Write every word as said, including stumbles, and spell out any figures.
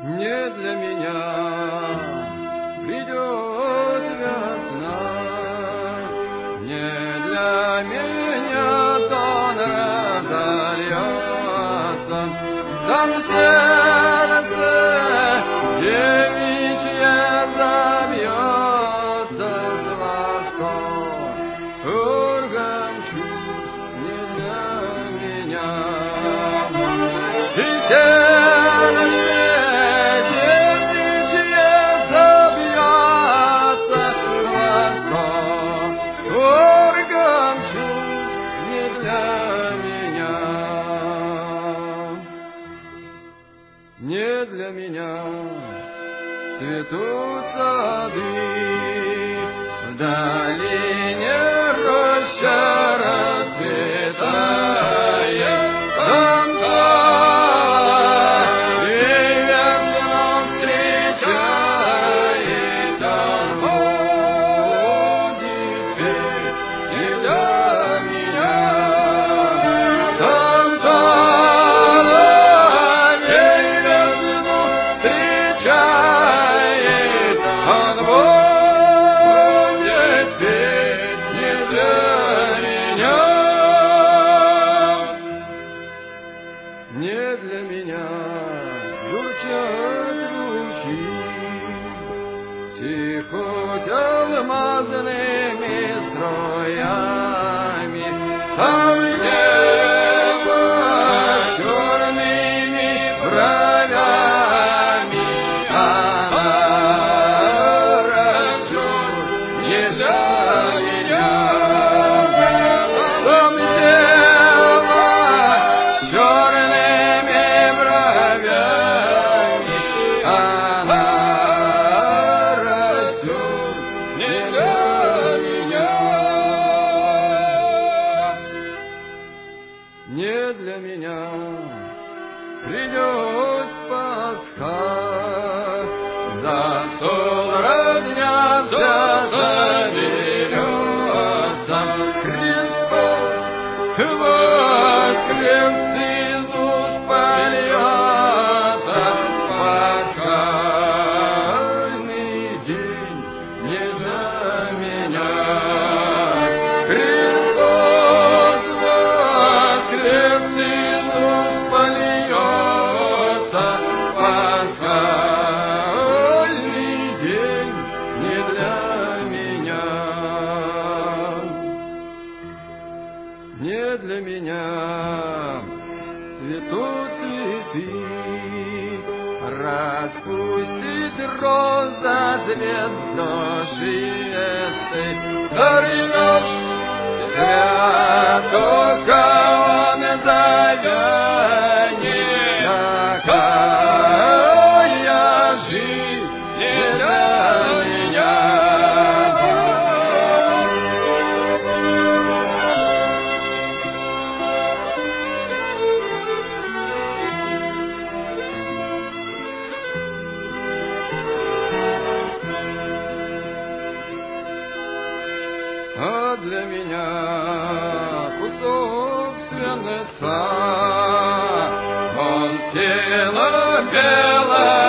Не для меня придет весна, не для меня тон разольется, там сердце девичье забьется с восторгом чувств не для меня. И сердце девичье забьется с восторгом чувств не для меня. Не для меня цветут сады, в долине роща расцветает, там и весну встречает, там будет петь не для меня. Там он будет петь не для меня. Не для меня журчат лучи, текут алмазными струями, там небо черными бровями. Не для меня придет Пасха, за стол роднятся, соберется Христос, воскрес Иисус польется, пасхальный день не для меня. Христос воскрес, Иисус польется, пасхальный день не для меня. Не для меня цветут цветы, распустит роза цвет душистой, горнешь святого он завянет, такая жизнь не для меня. А для меня кусок свинца, он тело белое.